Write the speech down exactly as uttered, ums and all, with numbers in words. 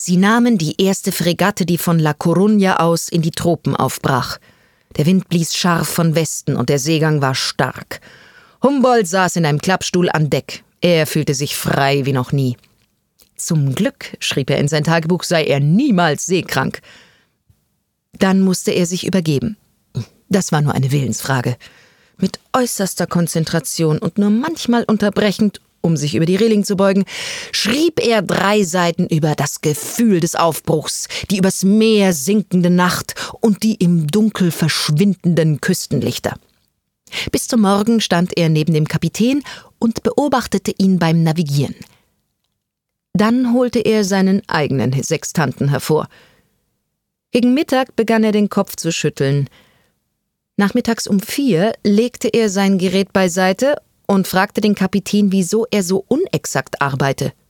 Sie nahmen die erste Fregatte, die von La Coruña aus in die Tropen aufbrach. Der Wind blies scharf von Westen und der Seegang war stark. Humboldt saß in einem Klappstuhl an Deck. Er fühlte sich frei wie noch nie. Zum Glück, schrieb er in sein Tagebuch, sei er niemals seekrank. Dann musste er sich übergeben. Das war nur eine Willensfrage. Mit äußerster Konzentration und nur manchmal unterbrechend, um sich über die Reling zu beugen, schrieb er drei Seiten über das Gefühl des Aufbruchs, die übers Meer sinkende Nacht und die im Dunkel verschwindenden Küstenlichter. Bis zum Morgen stand er neben dem Kapitän und beobachtete ihn beim Navigieren. Dann holte er seinen eigenen Sextanten hervor. Gegen Mittag begann er den Kopf zu schütteln. Nachmittags um vier legte er sein Gerät beiseite und fragte den Kapitän, wieso er so unexakt arbeite.